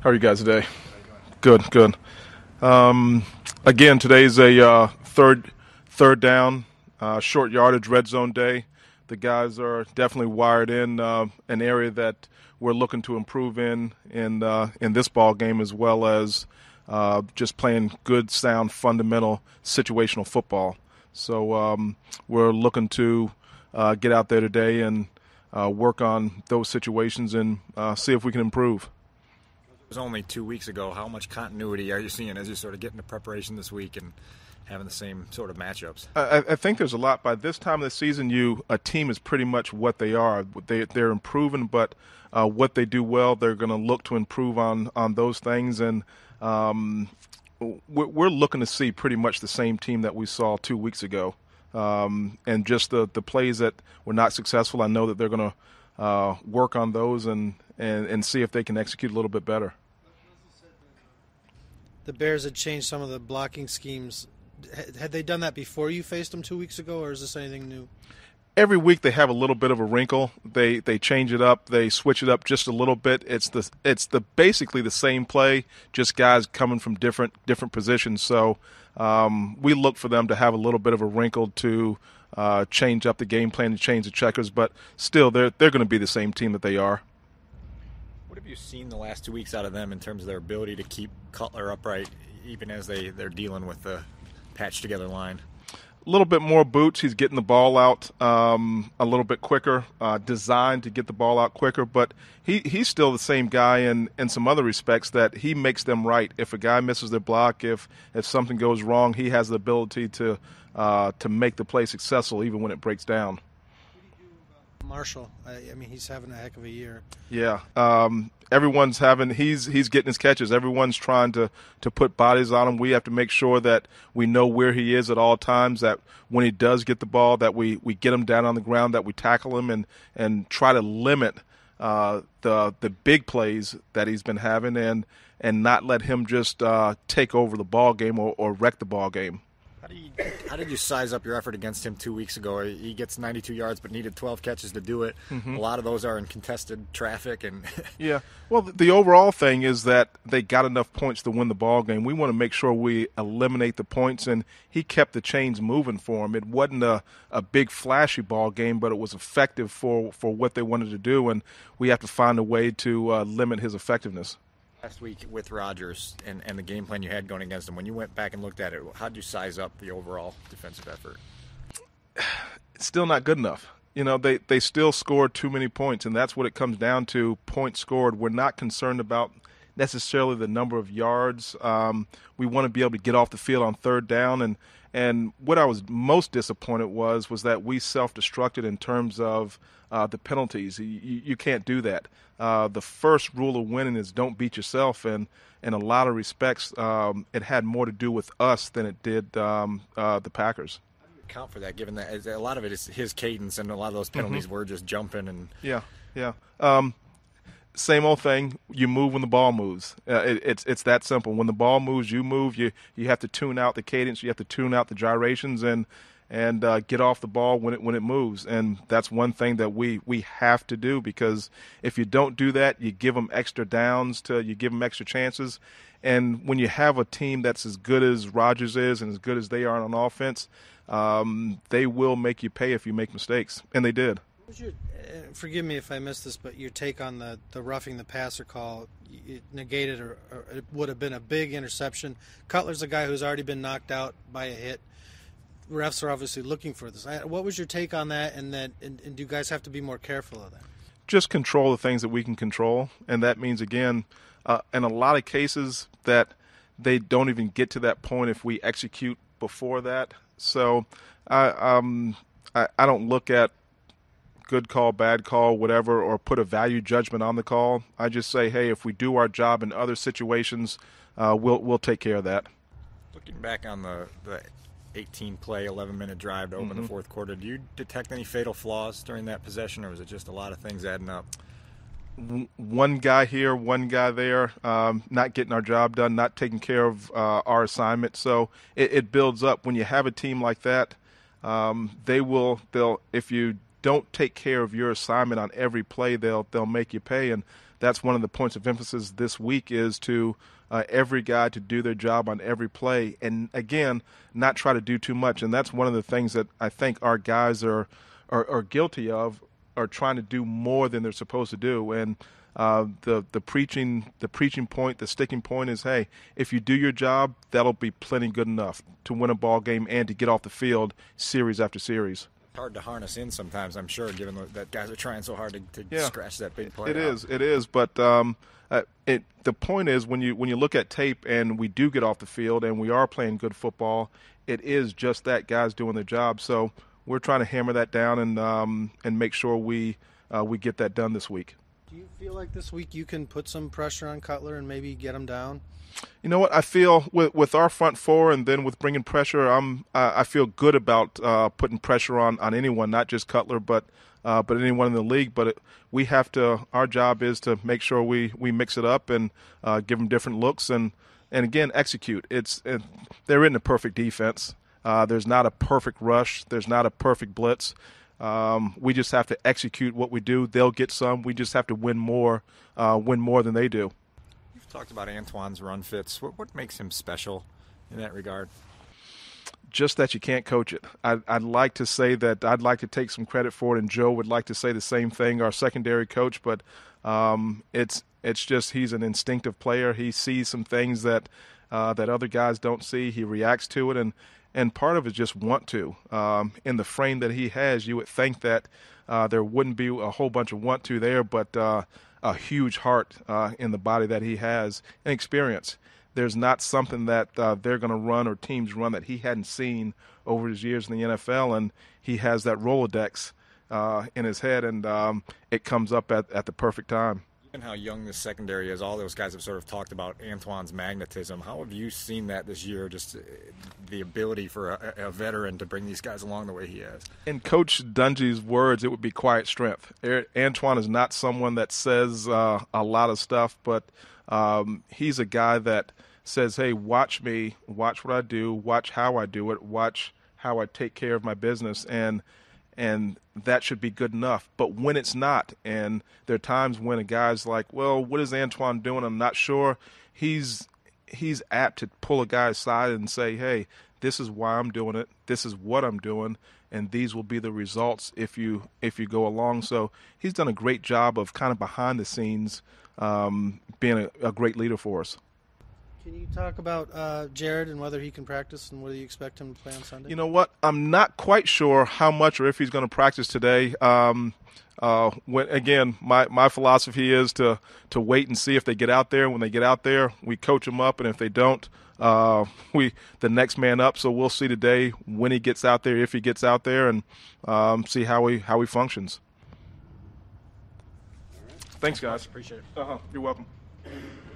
How are you guys today? Good, good. Again, today's a third down, short yardage red zone day. The guys are definitely wired in an area that we're looking to improve in this ball game, as well as just playing good, sound, fundamental situational football. So we're looking to get out there today and work on those situations and see if we can improve. It was only 2 weeks ago. How much continuity are you seeing as you sort of get into preparation this week and having the same sort of matchups? I think there's a lot. By this time of the season, a team is pretty much what they are. They're improving, but what they do well, they're going to look to improve on those things. And we're looking to see pretty much the same team that we saw 2 weeks ago. And just the plays that were not successful, I know that they're going to work on those and see if they can execute a little bit better. The Bears had changed some of the blocking schemes. Had they done that before you faced them 2 weeks ago, or is this anything new? Every week they have a little bit of a wrinkle. They change it up. They switch it up just a little bit. It's basically the same play, just guys coming from different positions. So we look for them to have a little bit of a wrinkle to change up the game plan and change the checkers. But still, they're going to be the same team that they are. What have you seen the last 2 weeks out of them in terms of their ability to keep Cutler upright, even as they're dealing with the patched together line? A little bit more boots. He's getting the ball out a little bit quicker, designed to get the ball out quicker. But he's still the same guy in some other respects, that he makes them right. If a guy misses their block, if something goes wrong, he has the ability to make the play successful even when it breaks down. Marshall, I mean, he's having a heck of a year. Yeah, he's getting his catches. Everyone's trying to put bodies on him. We have to make sure that we know where he is at all times, that when he does get the ball, that we get him down on the ground, that we tackle him and try to limit the big plays that he's been having and not let him just take over the ball game or wreck the ball game. How did you size up your effort against him 2 weeks ago? He gets 92 yards but needed 12 catches to do it. Mm-hmm. A lot of those are in contested traffic. Yeah. Well, the overall thing is that they got enough points to win the ball game. We want to make sure we eliminate the points, and he kept the chains moving for him. It wasn't a big flashy ball game, but it was effective for what they wanted to do, and we have to find a way to limit his effectiveness. Last week with Rodgers and the game plan you had going against him, when you went back and looked at it, how did you size up the overall defensive effort? It's still not good enough. You know, they still scored too many points, and that's what it comes down to, points scored. We're not concerned about necessarily the number of yards. We want to be able to get off the field on third down, and what I was most disappointed was that we self-destructed in terms of the penalties. You can't do that. The first rule of winning is don't beat yourself, and in a lot of respects, it had more to do with us than it did the Packers. How do you account for that, given that a lot of it is his cadence, and a lot of those penalties were just jumping? And Yeah. Same old thing. You move when the ball moves. It's that simple. When the ball moves, you move. You have to tune out the cadence. You have to tune out the gyrations and get off the ball when it moves. And that's one thing that we have to do, because if you don't do that, you give them extra downs, you give them extra chances. And when you have a team that's as good as Rodgers is and as good as they are on offense, they will make you pay if you make mistakes, and they did. Forgive me if I missed this, but your take on the roughing the passer call, it negated or it would have been a big interception. Cutler's a guy who's already been knocked out by a hit. Refs are obviously looking for this. What was your take on that, and do you guys have to be more careful of that? Just control the things that we can control, and that means, again, in a lot of cases that they don't even get to that point if we execute before that. So I don't look at good call, bad call, whatever, or put a value judgment on the call. I just say, hey, if we do our job in other situations, we'll take care of that. Looking back on the 18-play, 11-minute drive to open the fourth quarter, do you detect any fatal flaws during that possession, or was it just a lot of things adding up? One guy here, one guy there, not getting our job done, not taking care of our assignment. So it builds up. When you have a team like that, they'll if you don't take care of your assignment on every play, they'll make you pay. And that's one of the points of emphasis this week is to every guy to do their job on every play. And, again, not try to do too much. And that's one of the things that I think our guys are guilty of, are trying to do more than they're supposed to do. And the preaching point, the sticking point is, hey, if you do your job, that'll be plenty good enough to win a ball game and to get off the field series after series. Hard to harness in sometimes, I'm sure, given that guys are trying so hard to scratch that big play. It is. But the point is, when you look at tape and we do get off the field and we are playing good football, it is just that, guys doing their job. So we're trying to hammer that down and make sure we get that done this week. Do you feel like this week you can put some pressure on Cutler and maybe get him down? You know what? I feel with our front four and then with bringing pressure, I feel good about putting pressure on anyone, not just Cutler, but anyone in the league. But we have to. Our job is to make sure we mix it up and give them different looks and again execute. There isn't a perfect defense. There's not a perfect rush. There's not a perfect blitz. We just have to execute what we do. They'll get some. We just have to win more than they do. You've talked about Antoine's run fits. What makes him special in that regard? Just that you can't coach it. I'd like to say that I'd like to take some credit for it, and Joe would like to say the same thing, our secondary coach, but it's just he's an instinctive player. He sees some things that other guys don't see. He reacts to it, and part of it is just want to. In the frame that he has, you would think that there wouldn't be a whole bunch of want to there, but a huge heart in the body that he has and experience. There's not something that they're going to run or teams run that he hadn't seen over his years in the NFL, and he has that Rolodex in his head, and it comes up at the perfect time. Given how young this secondary is, all those guys have sort of talked about Antoine's magnetism. How have you seen that this year, just the ability for a veteran to bring these guys along the way he has? In Coach Dungy's words, it would be quiet strength. Antoine is not someone that says a lot of stuff, but he's a guy that says, hey, watch me, watch what I do, watch how I do it, watch how I take care of my business, and that should be good enough. But when it's not, and there are times when a guy's like, well, what is Antoine doing? I'm not sure. He's apt to pull a guy aside and say, hey, this is why I'm doing it. This is what I'm doing, and these will be the results if you go along. So he's done a great job of kind of behind the scenes being a great leader for us. Can you talk about Jared and whether he can practice and whether you expect him to play on Sunday? You know what? I'm not quite sure how much or if he's going to practice today. My philosophy is to wait and see if they get out there. When they get out there, we coach them up, and if they don't, the next man up. So we'll see today when he gets out there, if he gets out there, and see how he functions. Thanks, guys. Appreciate it. You're welcome.